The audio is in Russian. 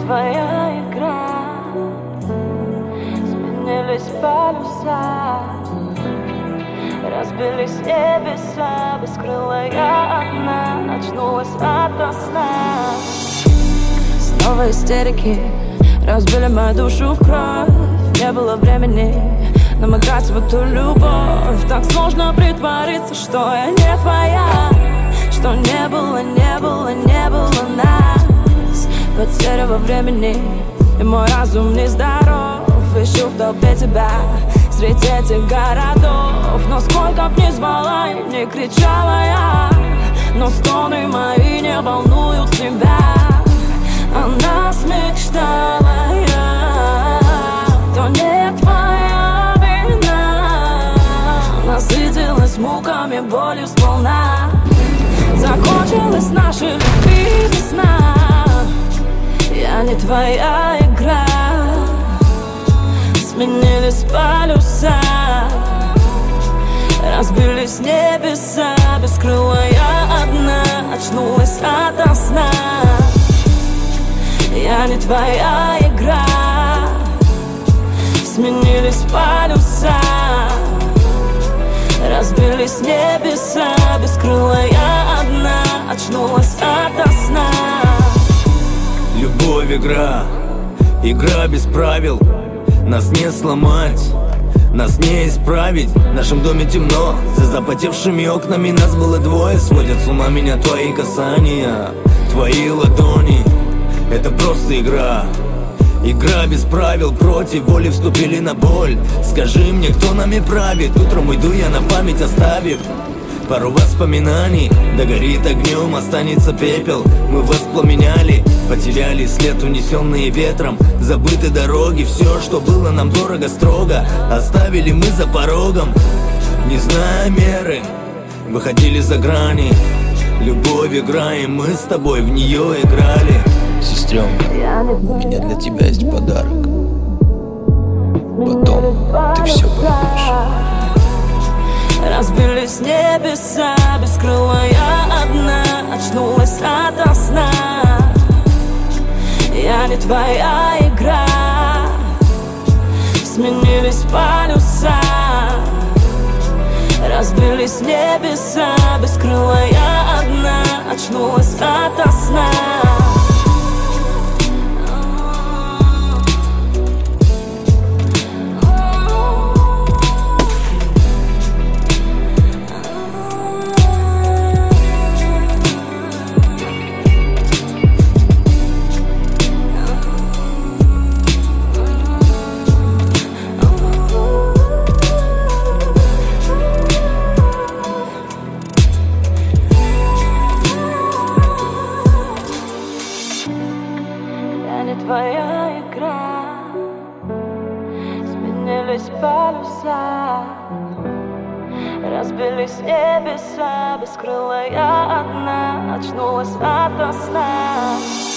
твоя игра. Сменились полюса, разбились небеса. Бескрылая одна очнулась ото сна. Снова истерики разбили мою душу в кровь. Не было времени намыкать в эту любовь. Так сложно притвориться, что я не твоя, что не было, не было, не было нас. Потеря во времени, и мой разум нездоров. Ищу в толпе тебя среди этих городов. Но сколько б ни звала и не кричала я, но стоны мои не волнуют тебя. О нас мечтала я, то не твоя вина. Насытилась муками, болью сполна. Закончилась наша любви весна. Я не твоя игра. Сменились полюса, разбились небеса. Бескрылая одна очнулась ото сна. Я не твоя игра. Сменились полюса, разбились небеса. Бескрылая одна очнулась ото сна. Любовь игра, игра без правил. Нас не сломать, нас не исправить. В нашем доме темно, за запотевшими окнами нас было двое. Сводят с ума меня твои касания, твои ладони. Это просто игра, игра без правил. Против воли вступили на боль. Скажи мне, кто нами правит? Утром уйду я на память, оставив пару воспоминаний. Догорит огнем, останется пепел. Мы воспламеняли, потеряли след, унесенные ветром. Забыты дороги, все, что было нам дорого, строго оставили мы за порогом. Не зная меры, выходили за грани. Любовь играем, мы с тобой в нее играли. Сестренка, у меня для тебя есть подарок. Потом ты все поймешь. Разбились небеса, бескрылая одна очнулась ото сна. Я не твоя игра. Сменились полюса, разбились небеса. Бескрылая одна очнулась ото сна. Твоя игра. Сменились полюса, разбились небеса. Бескрылая одна очнулась ото сна.